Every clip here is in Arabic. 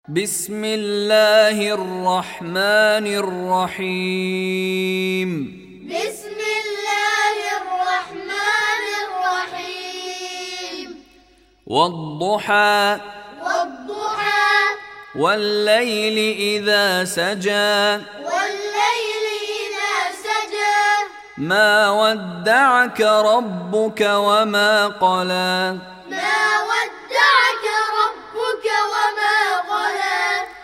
بسم الله الرحمن الرحيم. بسم الله الرحمن الرحيم. والضحى والضحى والليل إذا سجى والليل إذا سجى ما ودعك ربك وما قلى ما ودعك ربك وما قلى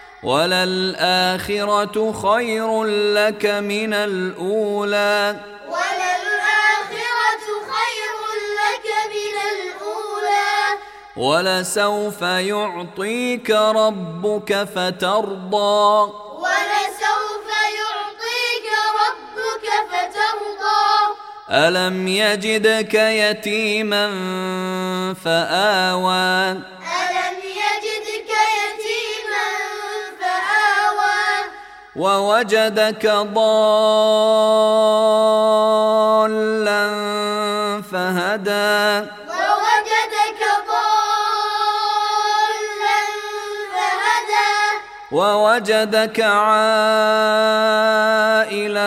وللآخرة خير لك من الأولى وللآخرة خير لك من الأولى ولسوف يعطيك ربك فترضى ولسوف يعطيك ربك فترضى ألم يجدك يتيما فآوى ألم يجدك يتيما فآوى ووجدك ضالا فهدى ووجدك ضالا فهدى ووجدك عائلا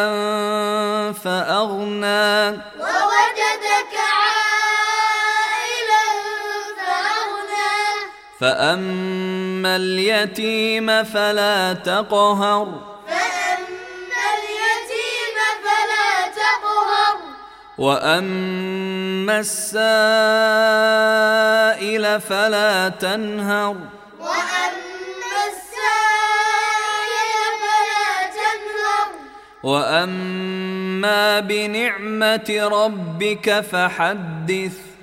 فأغنى ووجدك عائلا فأغنى فأما اليتيم فلا تقهر فأما اليتيم فلا تقهر وأما السائل فلا تنهر وأما السائل فلا تنهر وأما بنعمة ربك فحدث